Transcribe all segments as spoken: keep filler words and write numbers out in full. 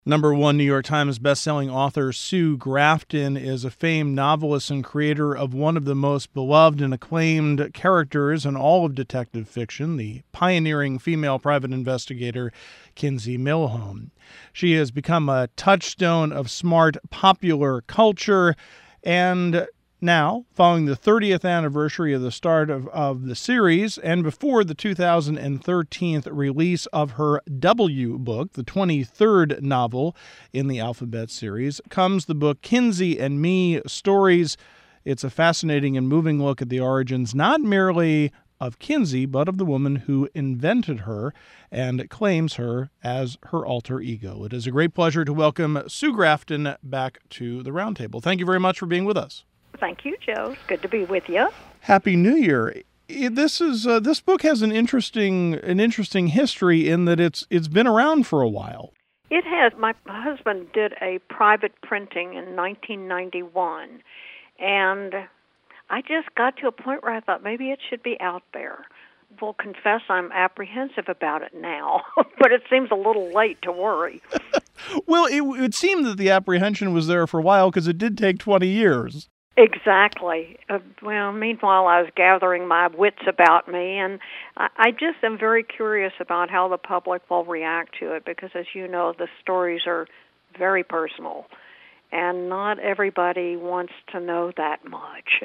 Number one New York Times bestselling author Sue Grafton is a famed novelist and creator of one of the most beloved and acclaimed characters in all of detective fiction, the pioneering female private investigator Kinsey Millhone. She has become a touchstone of smart popular culture, and now, following the thirtieth anniversary of the start of, of the series, and before the two thousand thirteen release of her W book, the twenty-third novel in the Alphabet series, comes the book Kinsey and Me Stories. It's a fascinating and moving look at the origins, not merely of Kinsey, but of the woman who invented her and claims her as her alter ego. It is a great pleasure to welcome Sue Grafton back to the Roundtable. Thank you very much for being with us. Thank you, Joe. It's good to be with you. Happy New Year. This is uh, this book has an interesting an interesting history in that it's it's been around for a while. It has. My husband did a private printing in nineteen ninety-one, and I just got to a point where I thought maybe it should be out there. Will confess I'm apprehensive about it now, but it seems a little late to worry. Well, it would seem that the apprehension was there for a while because it did take twenty years. Exactly. Uh, well, meanwhile, I was gathering my wits about me, and I, I just am very curious about how the public will react to it because, as you know, the stories are very personal, and not everybody wants to know that much.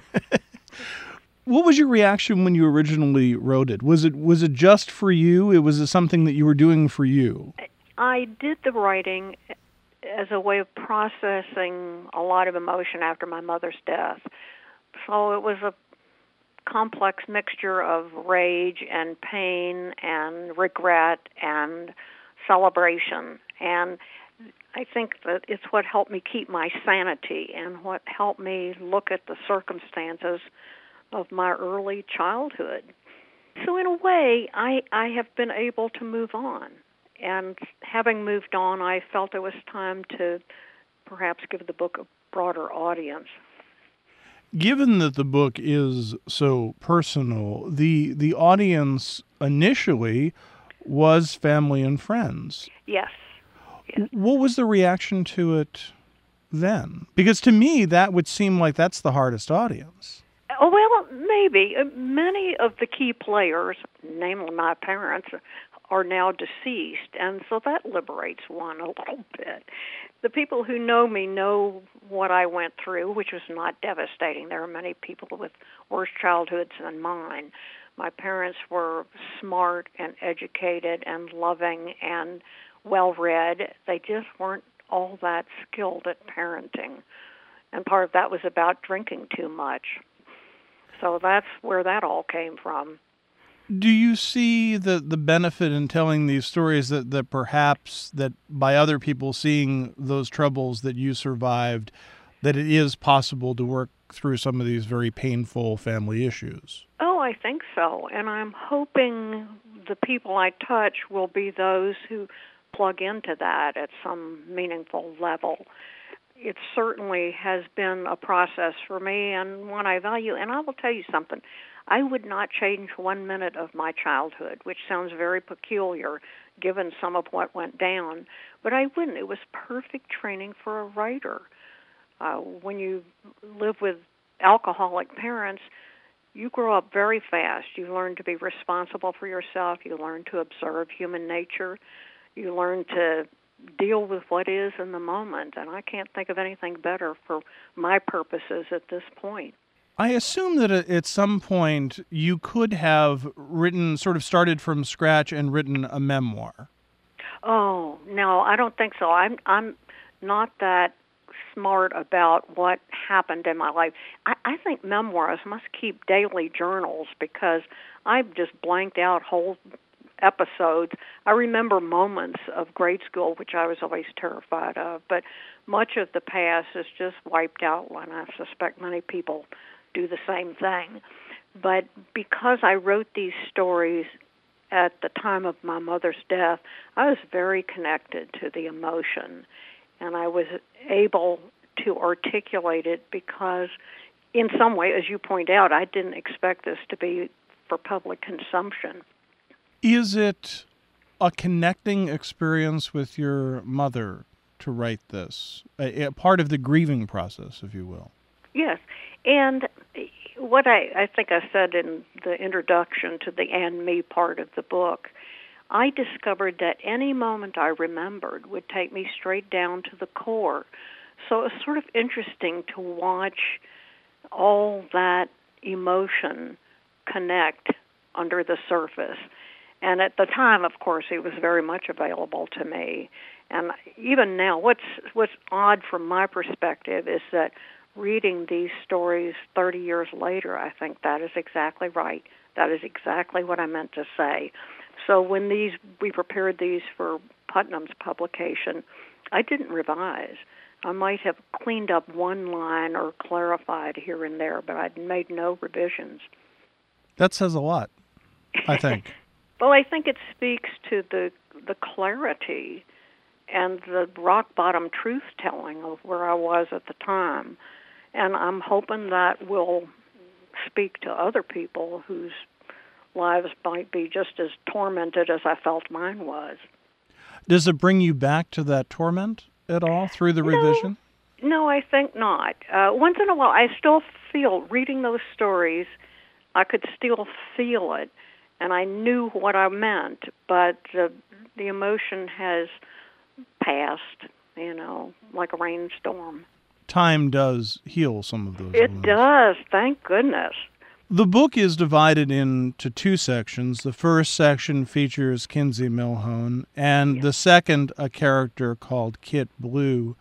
What was your reaction when you originally wrote it? Was it was it just for you? It was it something that you were doing for you? I did the writing as a way of processing a lot of emotion after my mother's death. So it was a complex mixture of rage and pain and regret and celebration. And I think that it's what helped me keep my sanity and what helped me look at the circumstances of my early childhood. So in a way, I, I have been able to move on. And having moved on, I felt it was time to perhaps give the book a broader audience. Given that the book is so personal, the the audience initially was family and friends. Yes. yes. What was the reaction to it then? Because to me, that would seem like that's the hardest audience. Oh, well, maybe. Many of the key players, namely my parents, are now deceased, and so that liberates one a little bit. The people who know me know what I went through, which was not devastating. There are many people with worse childhoods than mine. My parents were smart and educated and loving and well-read. They just weren't all that skilled at parenting, and part of that was about drinking too much. So that's where that all came from. Do you see the, the benefit in telling these stories that, that perhaps that by other people seeing those troubles that you survived, that it is possible to work through some of these very painful family issues? Oh, I think so. And I'm hoping the people I touch will be those who plug into that at some meaningful level. It certainly has been a process for me and one I value. And I will tell you something. I would not change one minute of my childhood, which sounds very peculiar given some of what went down, but I wouldn't. It was perfect training for a writer. Uh, when you live with alcoholic parents, you grow up very fast. You learn to be responsible for yourself. You learn to observe human nature. You learn to deal with what is in the moment, and I can't think of anything better for my purposes at this point. I assume that at some point you could have written, sort of started from scratch and written a memoir. Oh, no, I don't think so. I'm I'm not that smart about what happened in my life. I, I think memoirs must keep daily journals because I've just blanked out whole episodes. I remember moments of grade school, which I was always terrified of, but much of the past is just wiped out, and I suspect many people do the same thing. But because I wrote these stories at the time of my mother's death, I was very connected to the emotion, and I was able to articulate it because in some way, as you point out, I didn't expect this to be for public consumption. Is it a connecting experience with your mother to write this, a, a part of the grieving process, if you will. Yes, and what I, I think I said in the introduction to the and me part of the book, I discovered that any moment I remembered would take me straight down to the core. So it was sort of interesting to watch all that emotion connect under the surface. And at the time, of course, it was very much available to me. And even now, what's what's odd from my perspective is that reading these stories thirty years later, I think that is exactly right. That is exactly what I meant to say. So when these we prepared these for Putnam's publication, I didn't revise. I might have cleaned up one line or clarified here and there, but I'd made no revisions. That says a lot, I think. Well, I think it speaks to the the clarity and the rock-bottom truth-telling of where I was at the time. And I'm hoping that will speak to other people whose lives might be just as tormented as I felt mine was. Does it bring you back to that torment at all through the no, revision? No, I think not. Uh, once in a while, I still feel, reading those stories, I could still feel it, and I knew what I meant, but uh, the emotion has passed, you know, like a rainstorm. Time does heal some of those It wounds. does, thank goodness. The book is divided into two sections. The first section features Kinsey Millhone, and Yeah. the second, a character called Kit Blue.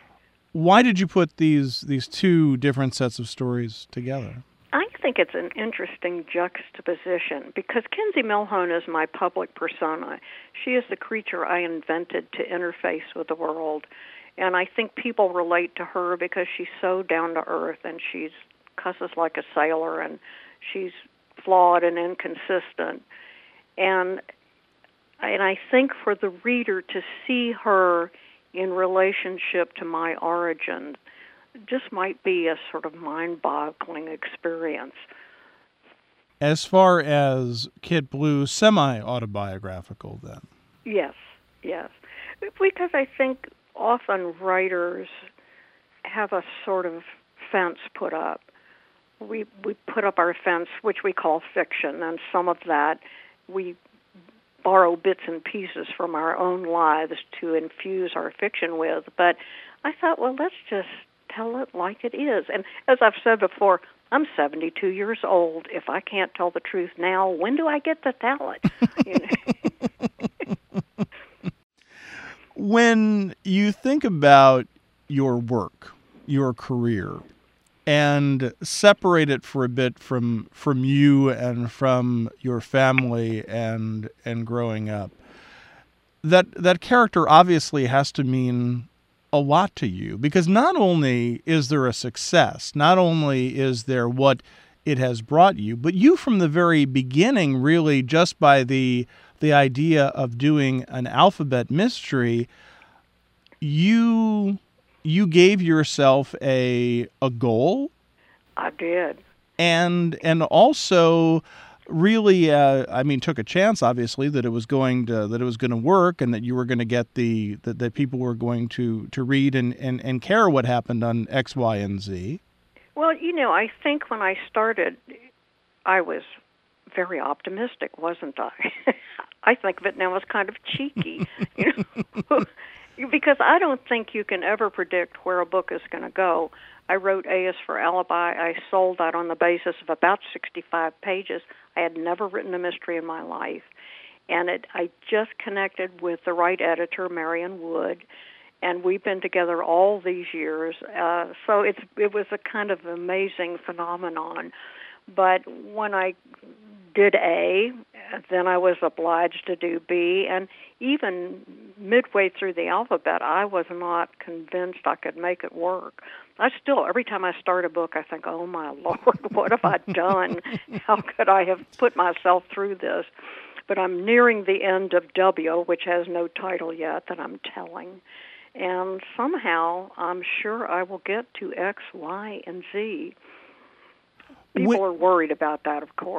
Why did you put these these two different sets of stories together? I think it's an interesting juxtaposition because Kinsey Millhone is my public persona. She is the creature I invented to interface with the world, and I think people relate to her because she's so down to earth and she's cusses like a sailor and she's flawed and inconsistent. And and I think for the reader to see her in relationship to my origin just might be a sort of mind-boggling experience. As far as Kit Blue, semi-autobiographical then? Yes, yes. Because I think often writers have a sort of fence put up. We we put up our fence, which we call fiction, and some of that we borrow bits and pieces from our own lives to infuse our fiction with. But I thought, well, let's just tell it like it is. And as I've said before, I'm seventy-two years old. If I can't tell the truth now, when do I get to tell it? You know? When you think about your work, your career, and separate it for a bit from from you and from your family and and growing up, that that character obviously has to mean a lot to you, because not only is there a success, not only is there what it has brought you, but you from the very beginning, really just by the the idea of doing an alphabet mystery, you you gave yourself a a goal. I did. And and also really, uh, I mean, took a chance, obviously, that it was going to that it was going to work, and that you were going to get the that, that people were going to to read and, and, and care what happened on X, Y, and Z. Well, you know, I think when I started, I was very optimistic, wasn't I? I think of it now as kind of cheeky, you know, because I don't think you can ever predict where a book is going to go. I wrote A is for Alibi. I sold that on the basis of about sixty-five pages. I had never written a mystery in my life. And it, I just connected with the right editor, Marion Wood, and we've been together all these years. Uh, so it's it was a kind of amazing phenomenon. But when I did A, then I was obliged to do B, and even midway through the alphabet, I was not convinced I could make it work. I still, every time I start a book, I think, oh my Lord, what have I done? How could I have put myself through this? But I'm nearing the end of W, which has no title yet that I'm telling. And somehow, I'm sure I will get to X, Y, and Z. People When, are worried about that, of course.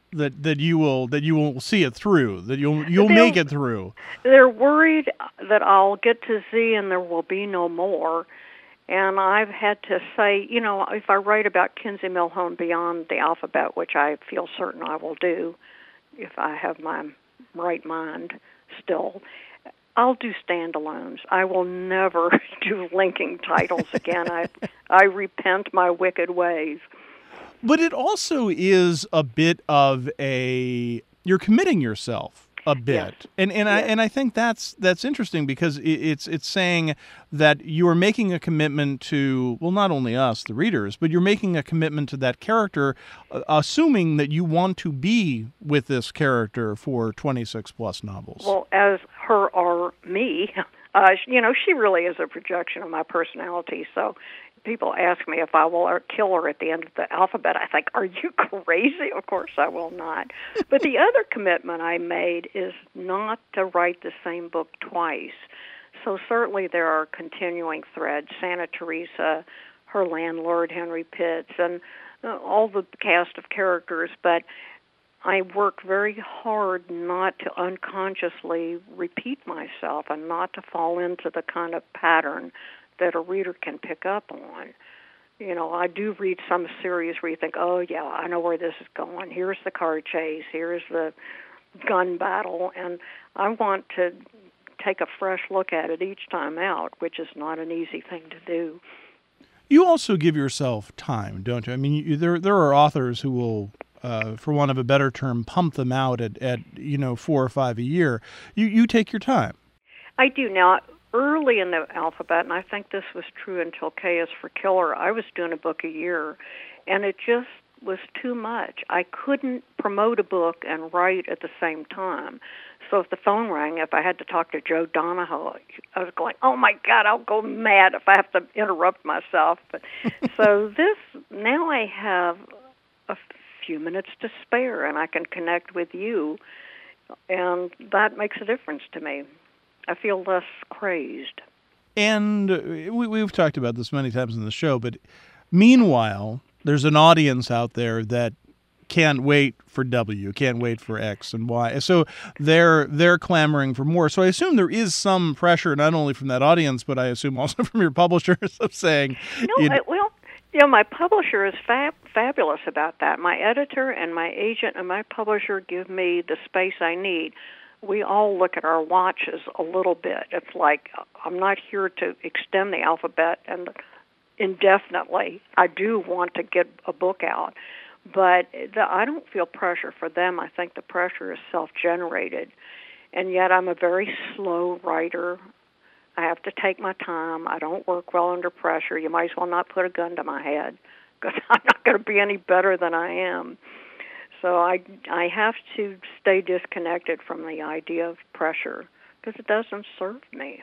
that that you will that you will see it through, that you'll you'll They're, make it through. They're worried that I'll get to Z and there will be no more. And I've had to say, you know, if I write about Kinsey Millhone beyond the alphabet, which I feel certain I will do if I have my right mind still, I'll do standalones. I will never do linking titles again. I I repent my wicked ways. But it also is a bit of a, you're committing yourself a bit. Yes. And and yes. I and I think that's that's interesting because it, it's it's saying that you are making a commitment to, well, not only us, the readers, but you're making a commitment to that character, uh, assuming that you want to be with this character for twenty-six plus novels. Well, as her or me, uh, you know, she really is a projection of my personality. So people ask me if I will kill her at the end of the alphabet. I think, are you crazy? Of course I will not. But the other commitment I made is not to write the same book twice. So certainly there are continuing threads, Santa Teresa, her landlord, Henry Pitts, and uh, all the cast of characters. But I work very hard not to unconsciously repeat myself and not to fall into the kind of pattern that a reader can pick up on. You know, I do read some series where you think, oh, yeah, I know where this is going. Here's the car chase. Here's the gun battle. And I want to take a fresh look at it each time out, which is not an easy thing to do. You also give yourself time, don't you? I mean, you, there there are authors who will, uh, for want of a better term, pump them out at, at you know, four or five a year. You you take your time. I do. Now, early in the alphabet, and I think this was true until K is for Killer, I was doing a book a year, and it just was too much. I couldn't promote a book and write at the same time. So if the phone rang, if I had to talk to Joe Donahoe, I was going, oh, my God, I'll go mad if I have to interrupt myself. But so this, now I have a few minutes to spare, and I can connect with you, and that makes a difference to me. I feel less crazed. And we, we've talked about this many times in the show, but meanwhile, there's an audience out there that can't wait for W, can't wait for X and Y. So they're they're clamoring for more. So I assume there is some pressure, not only from that audience, but I assume also from your publishers of saying... No, you know, I, well, you know, my publisher is fab, fabulous about that. My editor and my agent and my publisher give me the space I need. We all look at our watches a little bit. It's like, I'm not here to extend the alphabet and indefinitely. I do want to get a book out, but the, I don't feel pressure for them. I think the pressure is self-generated, and yet I'm a very slow writer. I have to take my time. I don't work well under pressure. You might as well not put a gun to my head because I'm not going to be any better than I am. So I, I have to stay disconnected from the idea of pressure because it doesn't serve me.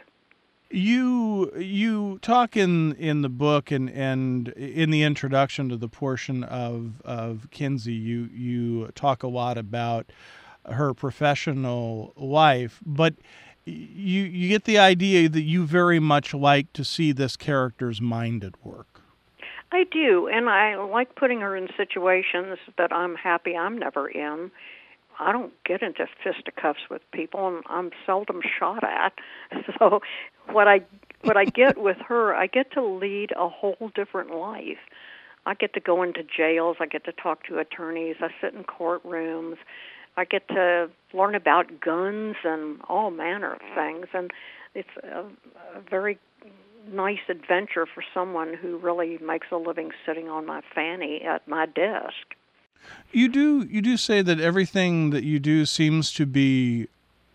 You you talk in, in the book and, and in the introduction to the portion of, of Kinsey, you, you talk a lot about her professional life, but you you get the idea that you very much like to see this character's mind at work. I do, and I like putting her in situations that I'm happy I'm never in. I don't get into fisticuffs with people, and I'm seldom shot at. So what I what I get with her, I get to lead a whole different life. I get to go into jails. I get to talk to attorneys. I sit in courtrooms. I get to learn about guns and all manner of things, and it's a, a very nice adventure for someone who really makes a living sitting on my fanny at my desk. You do you do say that everything that you do seems to be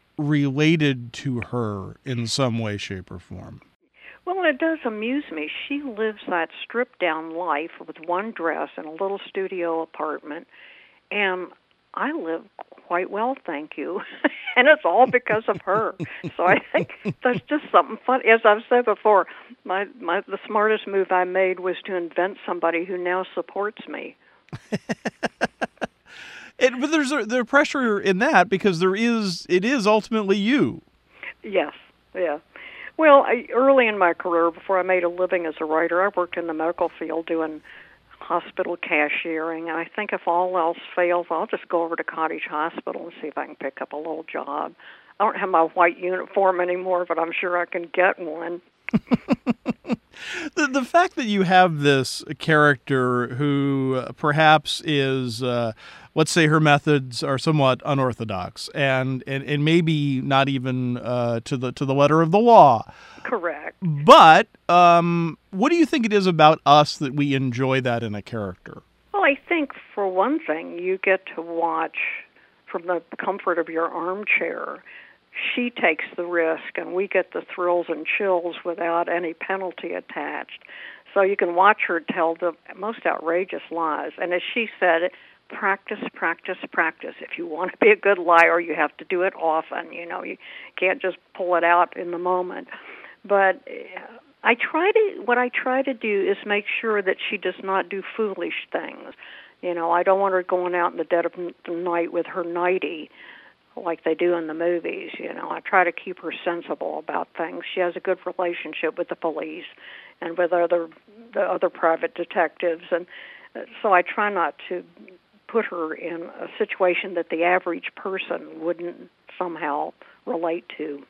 related to her in some way, shape, or form. Well, it does amuse me. She lives that stripped-down life with one dress in a little studio apartment, and I live quite well, thank you. And it's all because of her. So I think there's just something fun. As I've said before, my, my the smartest move I made was to invent somebody who now supports me. it, but there's a, there's pressure in that because there is it is ultimately you. Yes, yeah. Well, I, early in my career, before I made a living as a writer, I worked in the medical field doing hospital cashiering. And I think if all else fails, I'll just go over to Cottage Hospital and see if I can pick up a little job. I don't have my white uniform anymore, but I'm sure I can get one. the the fact that you have this character who perhaps is, uh, let's say, her methods are somewhat unorthodox, and and, and maybe not even uh, to the to the letter of the law. Correct. But um, what do you think it is about us that we enjoy that in a character? Well, I think for one thing, you get to watch from the comfort of your armchair. She takes the risk, and we get the thrills and chills without any penalty attached. So you can watch her tell the most outrageous lies. And as she said, practice, practice, practice. If you want to be a good liar, you have to do it often. You know, you can't just pull it out in the moment. But I try to, what I try to do is make sure that she does not do foolish things. You know, I don't want her going out in the dead of the night with her nightie, like they do in the movies. You know, I try to keep her sensible about things. She has a good relationship with the police and with other the other private detectives, and so I try not to put her in a situation that the average person wouldn't somehow relate to.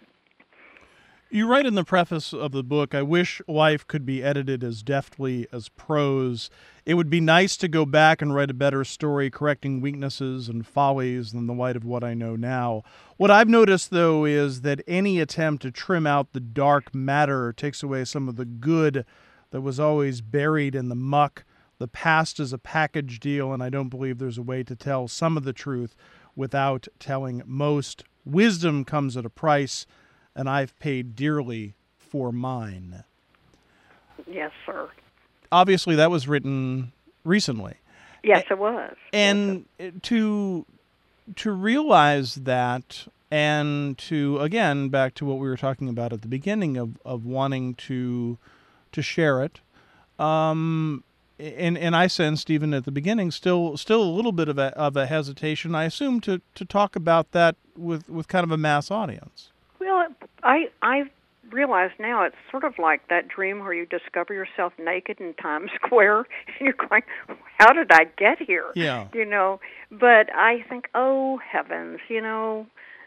You write in the preface of the book, I wish life could be edited as deftly as prose. It would be nice to go back and write a better story, correcting weaknesses and follies than the light of what I know now. What I've noticed, though, is that any attempt to trim out the dark matter takes away some of the good that was always buried in the muck. The past is a package deal, and I don't believe there's a way to tell some of the truth without telling most. Wisdom comes at a price, and I've paid dearly for mine. Yes, sir. Obviously, that was written recently. Yes, it was. And yes, to to realize that, and to, again, back to what we were talking about at the beginning of, of wanting to to share it, um, and and I sensed even at the beginning still still a little bit of a of a hesitation, I assume, to, to talk about that with, with kind of a mass audience. Well, I I realize now it's sort of like that dream where you discover yourself naked in Times Square, and you're going, how did I get here? Yeah. You know, but I think, oh, heavens, you know,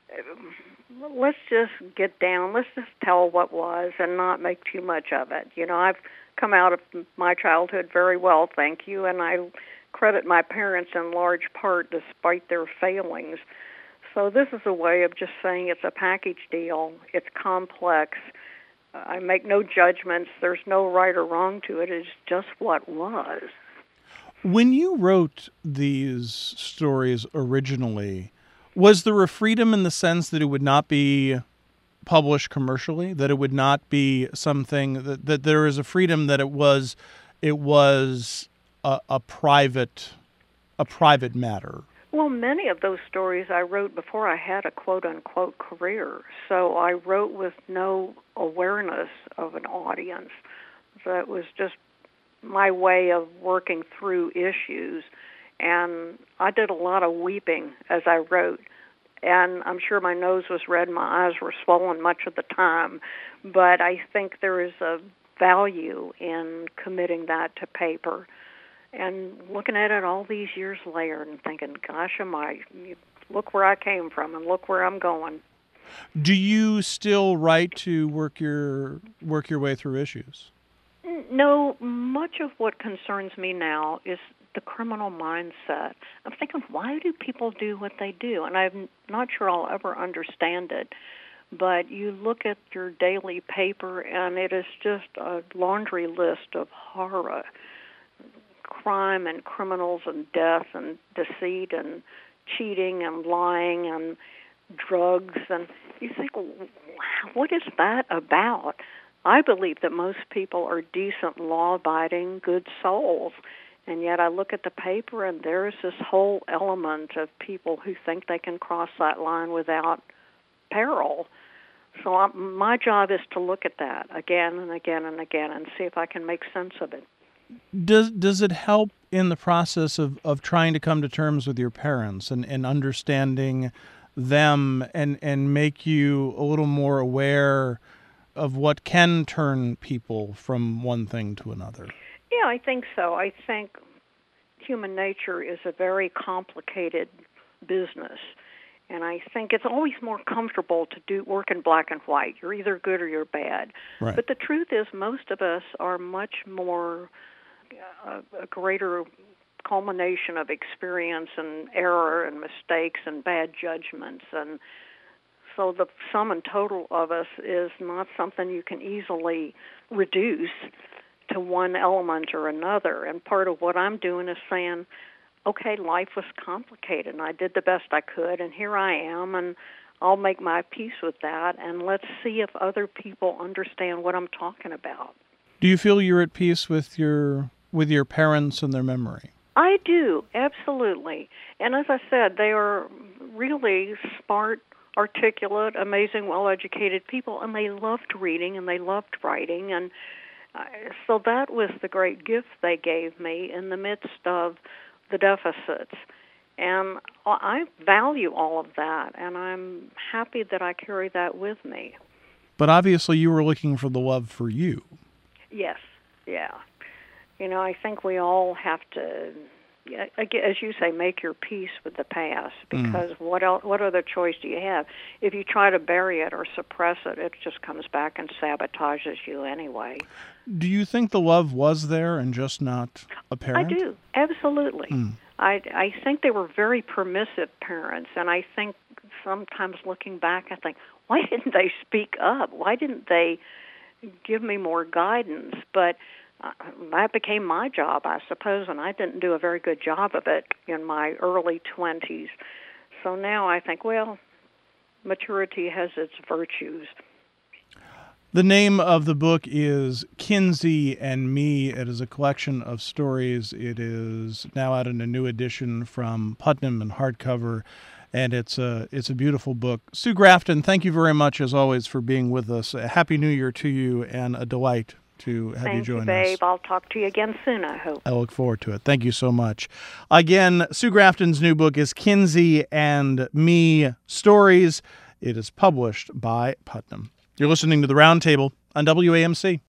let's just get down. Let's just tell what was and not make too much of it. You know, I've come out of my childhood very well, thank you, and I credit my parents in large part despite their failings. So this is a way of just saying it's a package deal. It's complex. I make no judgments. There's no right or wrong to it. It's just what was. When you wrote these stories originally, was there a freedom in the sense that it would not be published commercially, that it would not be something that, that there is a freedom that it was it was a, a private a private matter? Well, many of those stories I wrote before I had a quote-unquote career, so I wrote with no awareness of an audience. That was just my way of working through issues, and I did a lot of weeping as I wrote, and I'm sure my nose was red, my eyes were swollen much of the time, but I think there is a value in committing that to paper. And looking at it all these years later and thinking, gosh, am I, look where I came from and look where I'm going. Do you still write to work your work your way through issues? No, much of what concerns me now is the criminal mindset. I'm thinking, why do people do what they do? And I'm not sure I'll ever understand it. But you look at your daily paper, and it is just a laundry list of horror. Crime and criminals and death and deceit and cheating and lying and drugs, and you think, what is that about? I believe that most people are decent, law-abiding, good souls, and yet I look at the paper and there's this whole element of people who think they can cross that line without peril. So I, my job is to look at that again and again and again and see if I can make sense of it. Does does it help in the process of, of trying to come to terms with your parents and, and understanding them and, and make you a little more aware of what can turn people from one thing to another? Yeah, I think so. I think human nature is a very complicated business. And I think it's always more comfortable to do work in black and white. You're either good or you're bad. Right. But the truth is most of us are much more, uh, a greater culmination of experience and error and mistakes and bad judgments. And so the sum and total of us is not something you can easily reduce to one element or another. And part of what I'm doing is saying, okay, life was complicated, and I did the best I could, and here I am, and I'll make my peace with that, and let's see if other people understand what I'm talking about. Do you feel you're at peace with your with your parents and their memory? I do, absolutely. And as I said, they are really smart, articulate, amazing, well-educated people, and they loved reading, and they loved writing, and uh, so that was the great gift they gave me in the midst of the deficits. And I value all of that, and I'm happy that I carry that with me. But obviously you were looking for the love for you. Yes, yeah. You know, I think we all have to, as you say, make your peace with the past, because mm. what else, what other choice do you have? If you try to bury it or suppress it, it just comes back and sabotages you anyway. Do you think the love was there and just not apparent? I do, absolutely. Mm. I, I think they were very permissive parents, and I think sometimes looking back, I think, why didn't they speak up? Why didn't they give me more guidance? But uh, that became my job, I suppose, and I didn't do a very good job of it in my early twenties. So now I think, well, maturity has its virtues. The name of the book is Kinsey and Me. It is a collection of stories. It is now out in a new edition from Putnam in hardcover, and it's a it's a beautiful book. Sue Grafton, thank you very much, as always, for being with us. A Happy New Year to you, and a delight to have Thank you join you, babe. us. I'll talk to you again soon, I hope. I look forward to it. Thank you so much. Again, Sue Grafton's new book is Kinsey and Me Stories. It is published by Putnam. You're listening to The Roundtable on W A M C.